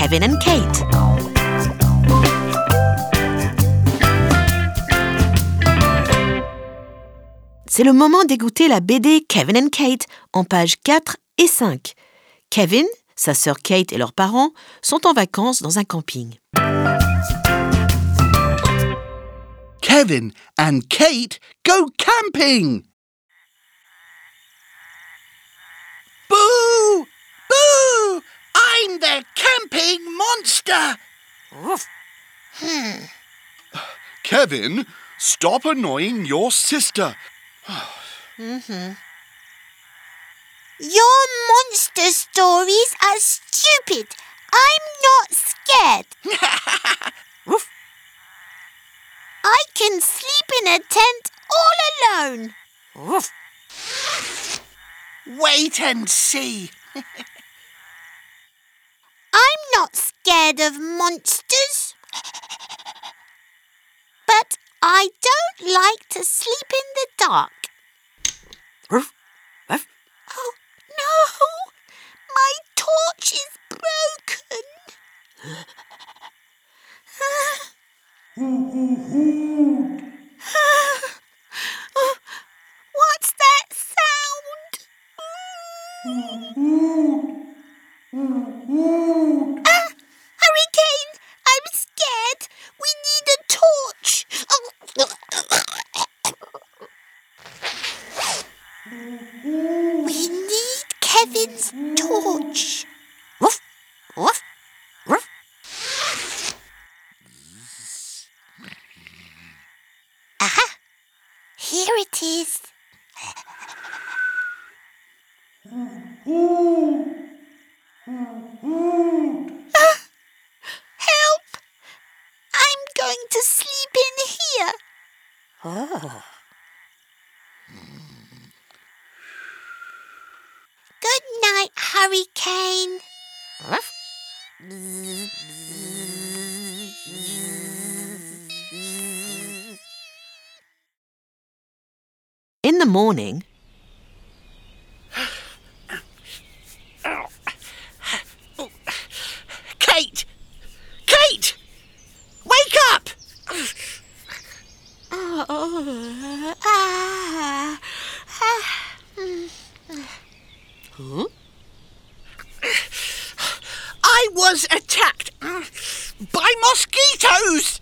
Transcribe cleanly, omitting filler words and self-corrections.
Kevin and Kate. C'est le moment d'écouter la BD Kevin and Kate en pages 4 et 5. Kevin, sa sœur Kate et leurs parents sont en vacances dans un camping. Kevin and Kate go camping! Boo! Boo! I'm the camping monster! Kevin, stop annoying your sister. Your monster stories are stupid. I'm not scared. I can sleep in a tent all alone. Wait and see. I'm not scared of monsters. But I don't like to sleep in the dark. Oh, no! My torch is broken. What's that sound? Hurricane! I'm scared. We need a torch. We need Kevin's torch. Woof, woof, woof. Aha! Here it is. Help! I'm going to sleep in here. Good night, Hurricane. In the morning, Kate! Kate! Wake up! I was attacked by mosquitoes!